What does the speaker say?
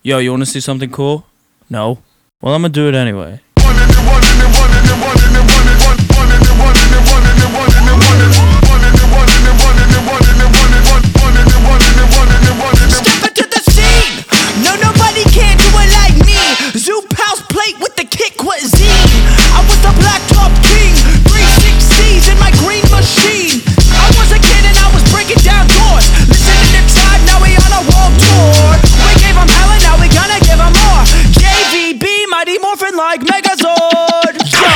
Yo, you wanna see something cool? No? Well, I'm gonna do it anyway.